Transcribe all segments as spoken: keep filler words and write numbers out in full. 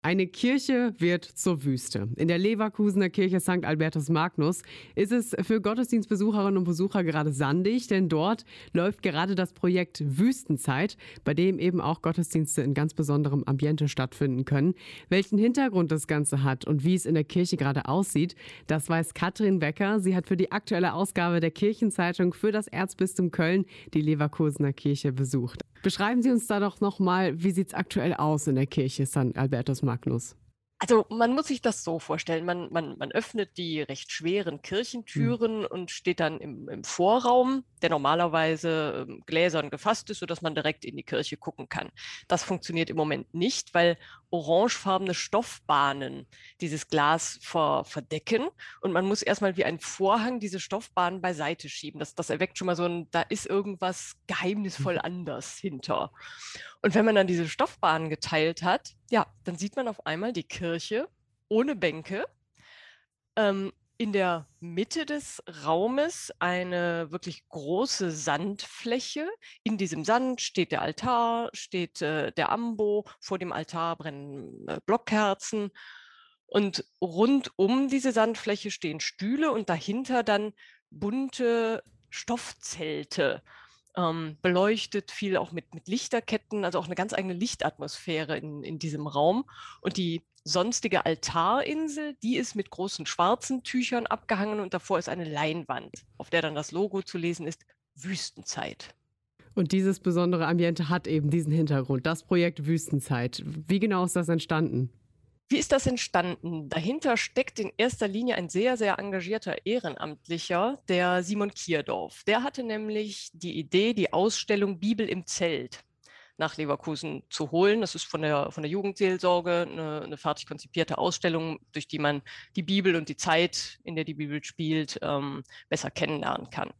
Eine Kirche wird zur Wüste. In der Leverkusener Kirche Sankt Albertus Magnus ist es für Gottesdienstbesucherinnen und Besucher gerade sandig, denn dort läuft gerade das Projekt Wüstenzeit, bei dem eben auch Gottesdienste in ganz besonderem Ambiente stattfinden können. Welchen Hintergrund das Ganze hat und wie es in der Kirche gerade aussieht, das weiß Katrin Becker. Sie hat für die aktuelle Ausgabe der Kirchenzeitung für das Erzbistum Köln die Leverkusener Kirche besucht. Beschreiben Sie uns da doch nochmal, wie sieht es aktuell aus in der Kirche Sankt Albertus Magnus? Also man muss sich das so vorstellen, man, man, man öffnet die recht schweren Hm. Kirchentüren und steht dann im, im Vorraum, der normalerweise ähm, gläsern gefasst ist, sodass man direkt in die Kirche gucken kann. Das funktioniert im Moment nicht, weil orangefarbene Stoffbahnen dieses Glas ver, verdecken und man muss erstmal wie ein Vorhang diese Stoffbahnen beiseite schieben. Das, das erweckt schon mal so ein, da ist irgendwas geheimnisvoll anders hinter. Und wenn man dann diese Stoffbahnen geteilt hat, ja, dann sieht man auf einmal die Kirche ohne Bänke. Ähm, in der Mitte des Raumes eine wirklich große Sandfläche. In diesem Sand steht der Altar, steht äh, der Ambo. Vor dem Altar brennen äh, Blockkerzen. Und rund um diese Sandfläche stehen Stühle und dahinter dann bunte Stoffzelte, ähm, beleuchtet, viel auch mit, mit Lichterketten, also auch eine ganz eigene Lichtatmosphäre in, in diesem Raum. Und die sonstige Altarinsel, die ist mit großen schwarzen Tüchern abgehangen und davor ist eine Leinwand, auf der dann das Logo zu lesen ist: Wüstenzeit. Und dieses besondere Ambiente hat eben diesen Hintergrund, das Projekt Wüstenzeit. Wie genau ist das entstanden? Wie ist das entstanden? Dahinter steckt in erster Linie ein sehr, sehr engagierter Ehrenamtlicher, der Simon Kierdorf. Der hatte nämlich die Idee, die Ausstellung Bibel im Zelt nach Leverkusen zu holen. Das ist von der, von der Jugendseelsorge eine, eine fertig konzipierte Ausstellung, durch die man die Bibel und die Zeit, in der die Bibel spielt, ähm, besser kennenlernen kann.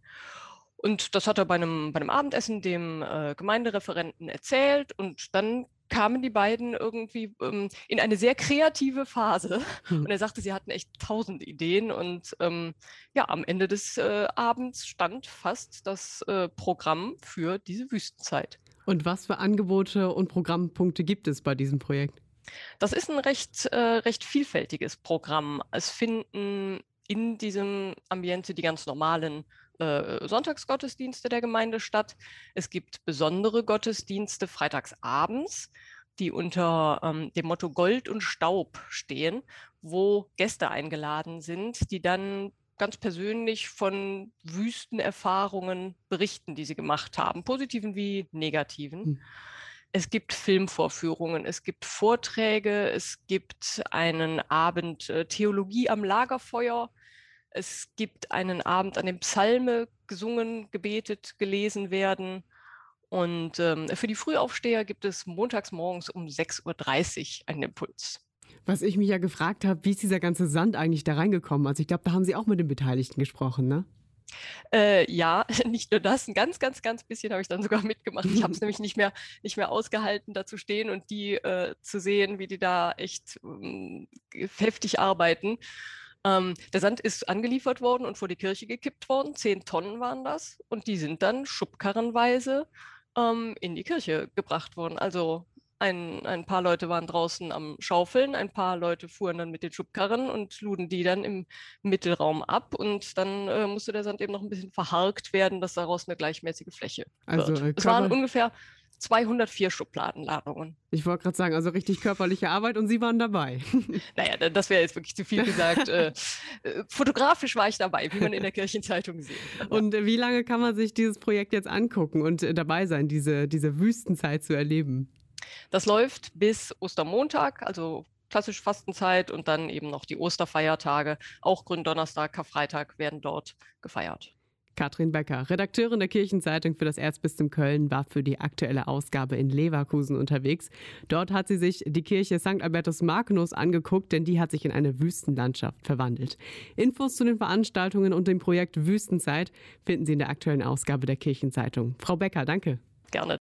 Und das hat er bei einem, bei einem Abendessen dem äh, Gemeindereferenten erzählt und dann kamen die beiden irgendwie ähm, in eine sehr kreative Phase. Hm. Und er sagte, sie hatten echt tausend Ideen. Und ähm, ja, am Ende des äh, Abends stand fast das äh, Programm für diese Wüstenzeit. Und was für Angebote und Programmpunkte gibt es bei diesem Projekt? Das ist ein recht, äh, recht vielfältiges Programm. Es finden in diesem Ambiente die ganz normalen äh, Sonntagsgottesdienste der Gemeinde statt. Es gibt besondere Gottesdienste freitagsabends, die unter ähm, dem Motto Gold und Staub stehen, wo Gäste eingeladen sind, die dann ganz persönlich von Wüstenerfahrungen berichten, die sie gemacht haben, positiven wie negativen. Hm. Es gibt Filmvorführungen, es gibt Vorträge, es gibt einen Abend äh, Theologie am Lagerfeuer, es gibt einen Abend, an dem Psalme gesungen, gebetet, gelesen werden. Und ähm, für die Frühaufsteher gibt es montags morgens um sechs Uhr dreißig einen Impuls. Was ich mich ja gefragt habe, wie ist dieser ganze Sand eigentlich da reingekommen? Also ich glaube, da haben Sie auch mit den Beteiligten gesprochen, ne? Äh, ja, nicht nur das, ein ganz, ganz, ganz bisschen habe ich dann sogar mitgemacht. Ich habe es nämlich nicht mehr, nicht mehr ausgehalten, da zu stehen und die äh, zu sehen, wie die da echt ähm, heftig arbeiten. Ähm, der Sand ist angeliefert worden und vor die Kirche gekippt worden. Zehn Tonnen waren das. Und die sind dann schubkarrenweise ähm, in die Kirche gebracht worden. Also ein, ein paar Leute waren draußen am Schaufeln, ein paar Leute fuhren dann mit den Schubkarren und luden die dann im Mittelraum ab. Und dann äh, musste der Sand eben noch ein bisschen verharkt werden, dass daraus eine gleichmäßige Fläche Also wird. äh, Es waren Körper, ungefähr zweihundertvier Schubladenladungen. ich wollte gerade sagen, also richtig körperliche Arbeit und Sie waren dabei. Naja, das wäre jetzt wirklich zu viel gesagt. Äh, äh, fotografisch war ich dabei, wie man in der Kirchenzeitung sehen kann. Ja. Und äh, wie lange kann man sich dieses Projekt jetzt angucken und äh, dabei sein, diese, diese Wüstenzeit zu erleben? Das läuft bis Ostermontag, also klassisch Fastenzeit und dann eben noch die Osterfeiertage. Auch Gründonnerstag, Karfreitag werden dort gefeiert. Katrin Becker, Redakteurin der Kirchenzeitung für das Erzbistum Köln, war für die aktuelle Ausgabe in Leverkusen unterwegs. Dort hat sie sich die Kirche Sankt Albertus Magnus angeguckt, denn die hat sich in eine Wüstenlandschaft verwandelt. Infos zu den Veranstaltungen und dem Projekt Wüstenzeit finden Sie in der aktuellen Ausgabe der Kirchenzeitung. Frau Becker, danke. Gerne.